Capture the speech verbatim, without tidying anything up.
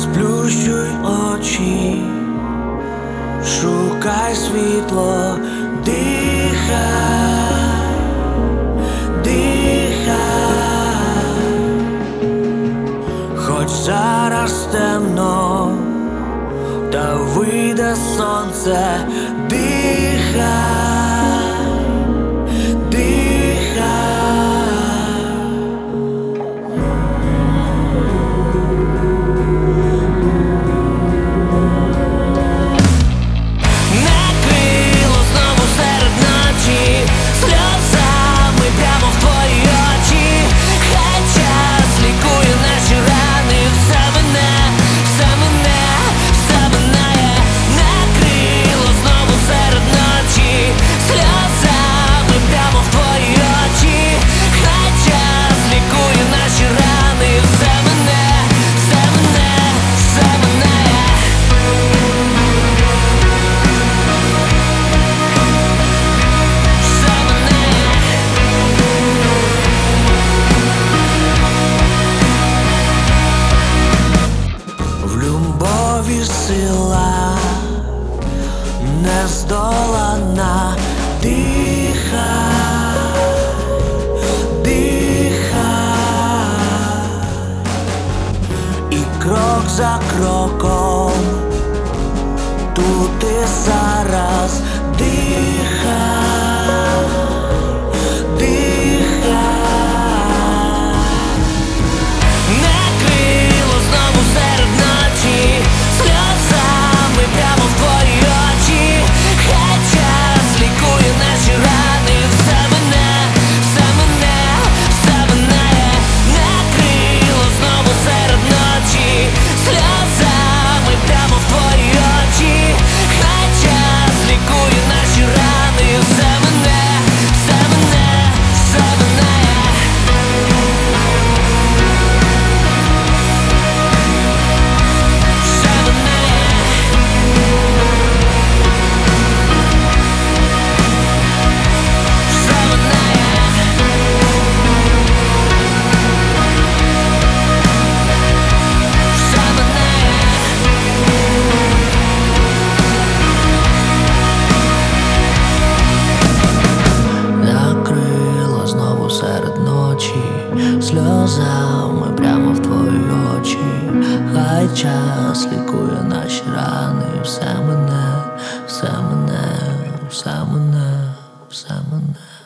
розплющуй очі, шукай світло, дихай, дихай, хоч зараз темно, та вийде сонце, дихай. Сила не здолана, дихай, дихай, і крок за кроком, тут і зараз, дихай. Сльозами прямо в твої очі, хай час лікує наші рани. Все мене, все мене, все мене, все мене.